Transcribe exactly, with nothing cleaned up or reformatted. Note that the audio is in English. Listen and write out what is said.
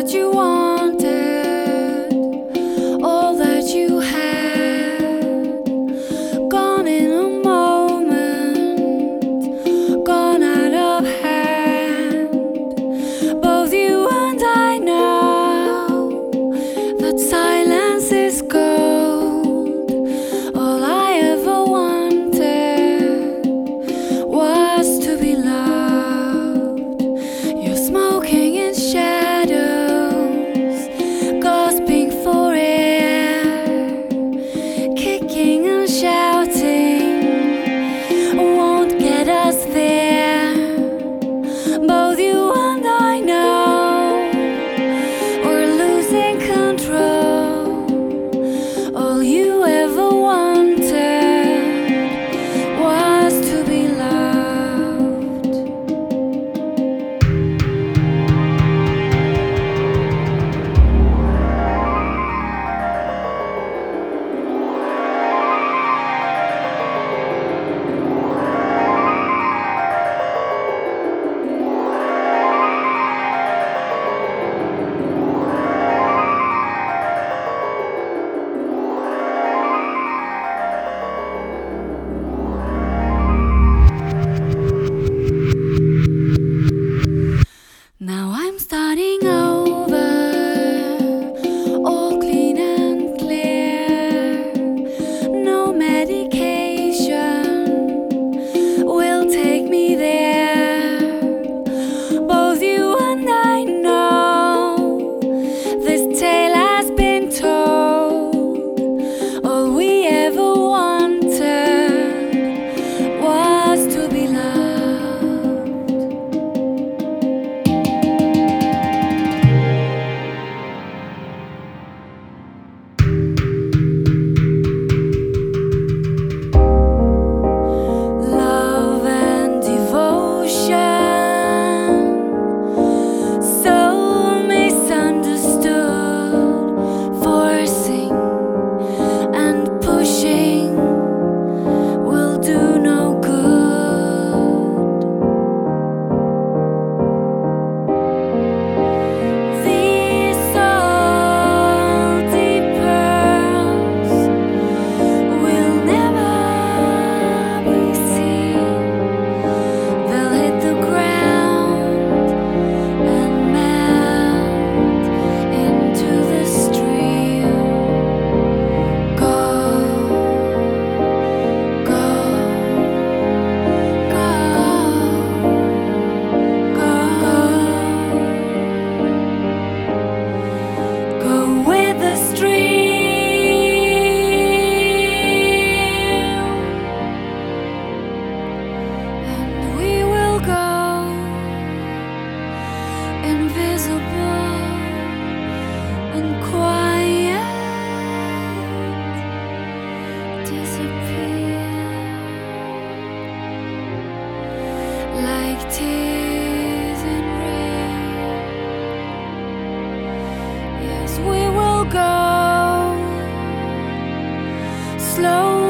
that you wanted, all that you had, gone in a moment, gone out of hand. Both you and I know that silence is gold. All I ever wanted was to be loved. You're smoking in shadows, gasping for air, kicking and shouting won't get us there. Both you and I know we're losing control. All you ever wanted was to be loved. Now I'm starting over, all clean and clear. No medication will take me there. Both you and I know this tale has been told. All we ever wanted was to be loved. Love and devotion, so misunderstood. Forcing and pushing will do no good. These salty pearls will never be seen. They'll hit the ground and melt into the stream. Go, go, go, go, go with the stream, and we will go invisible and quiet, disappear like tears in rain. Yes, we will go slow